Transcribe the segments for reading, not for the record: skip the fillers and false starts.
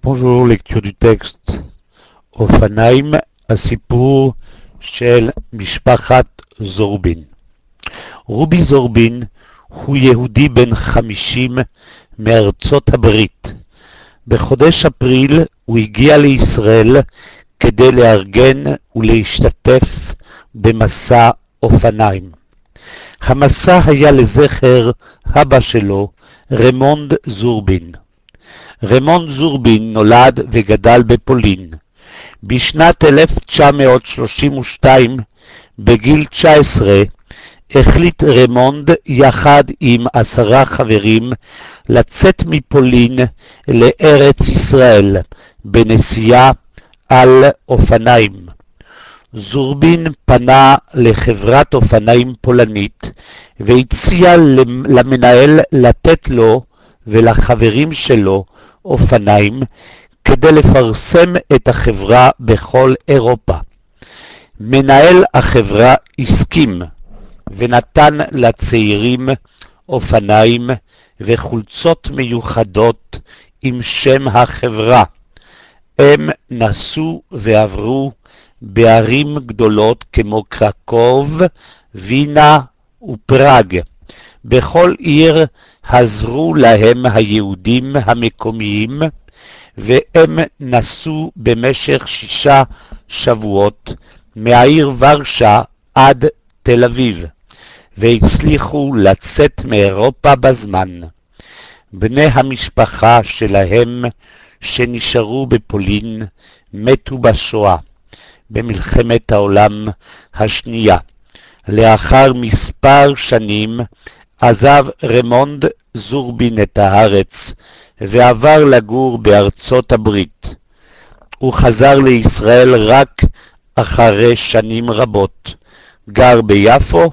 Bonjour, lecture du texte. אופניים, הסיפור של משפחת זורבין. רובי זורבין הוא יהודי בן 50 מארצות הברית. בחודש אפריל הוא הגיע לישראל כדי לארגן ולהשתתף במסע אופניים. המסע היה לזכר אבא שלו, רמונד זורבין. רמונד זורבין נולד וגדל בפולין. בשנת 1932, בגיל 19, החליט רמונד יחד עם 10 חברים לצאת מפולין לארץ ישראל בנסיעה על אופניים. זורבין פנה לחברת אופניים פולנית והציע למנהל לתת לו ולחברים שלו אופניים כדי לפרסם את החברה בכל אירופה. מנהל החברה הסכים ונתן לצעירים אופניים וחולצות מיוחדות עם שם החברה. הם נסעו ועברו בערים גדולות כמו קרקוב, וינה ופראג. בכל עיר עזרו להם היהודים המקומיים, והם נסעו במשך 6 שבועות מהעיר ורשה עד תל אביב, והצליחו לצאת מאירופה בזמן. בני המשפחה שלהם שנשארו בפולין מתו בשואה, במלחמת העולם השנייה. לאחר מספר שנים עזב רמונד זורבין את הארץ ועבר לגור בארצות הברית. הוא חזר לישראל רק אחרי שנים רבות. גר ביפו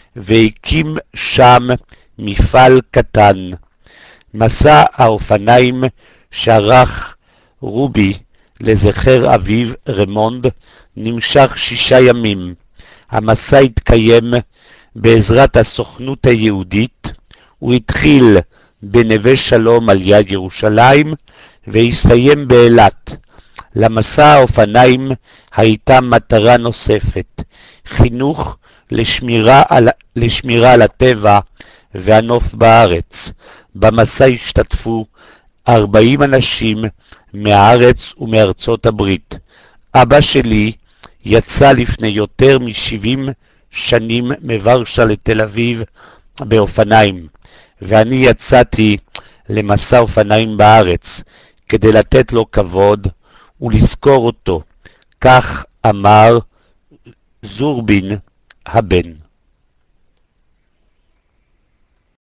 והקים שם מפעל קטן. מסע האופניים שערך רובי לזכר אביו רמונד נמשך 6 ימים. המסע התקיים בעזרת הסוכנות היהודית. הוא התחיל בנווה שלום על יד ירושלים והסתיים באילת. למסע האופניים הייתה מטרה נוספת, חינוך לשמירה על הטבע והנוף בארץ. במסע השתתפו 40 אנשים מהארץ ומארצות הברית. אבא שלי יצא לפני יותר מ-70 שנים מוורשה לתל אביב באופניים, ואני יצאתי למסע אופניים בארץ כדי לתת לו כבוד ולזכור אותו. כך אמר זורבין הבן.